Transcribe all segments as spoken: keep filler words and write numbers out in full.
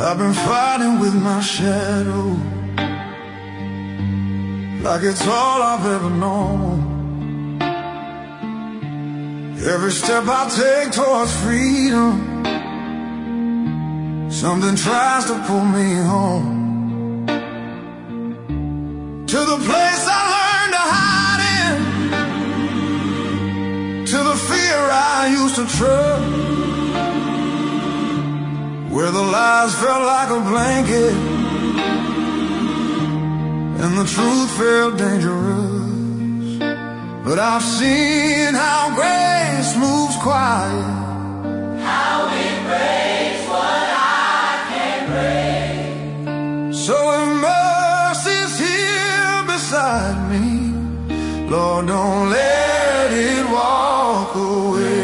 I've been fighting with my shadow, like it's all I've ever known. Every step I take towards freedom, something tries to pull me home, to the place I learned to hide in, to the fear I used to trust, where the lies felt like a blanket and the truth felt dangerous. But I've seen how grace moves quiet, how it breaks what I can't break. so if mercy's here beside me, Lord, don't let it walk away.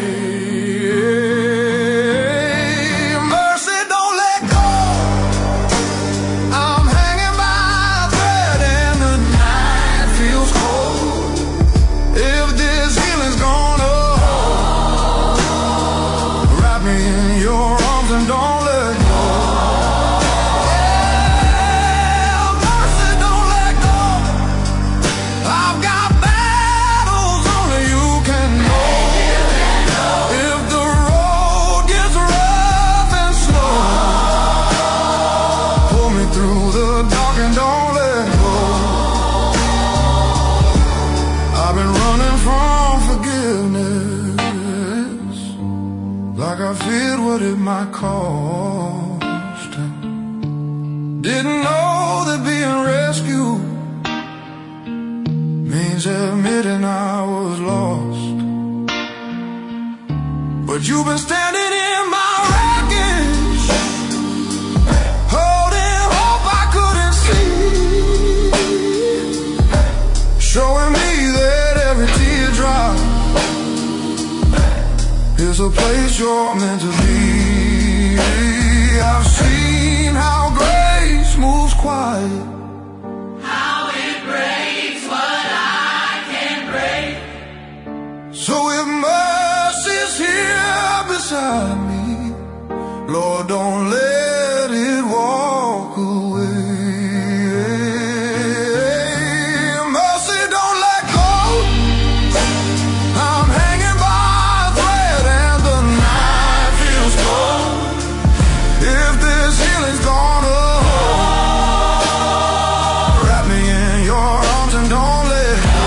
It might cost him. Didn't know that being rescued means admitting I was lost. But you've been standing in my wreckage, holding hope I couldn't see, showing me that every teardrop is a place you're meant to be. I've seen how grace moves quiet, how it breaks what I can't break. so if mercy's here beside me, Lord, don't let it walk away. Mercy, don't let go. I'm hanging by a thread and the night feels cold. If this healing's gonna wrap me in your arms and don't let go.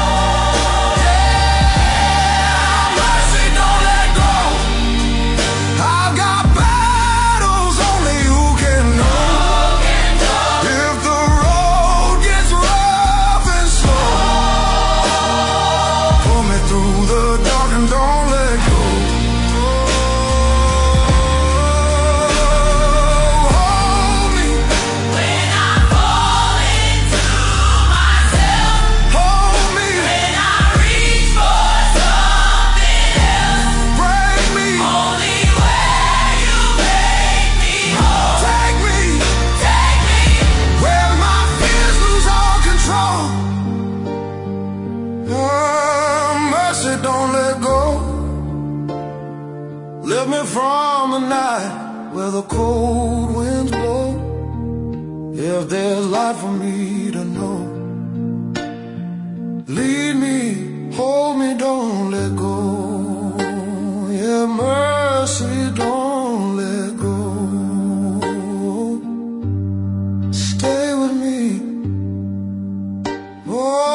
Yeah, mercy, don't let go. I've got battles only you can know. If the road gets rough and slow, pull me through the dark and don't let go. Lift me from the night where the cold winds blow. If there's light for me to know, lead me, hold me, don't let go. Yeah, mercy, don't let go. Stay with me, oh.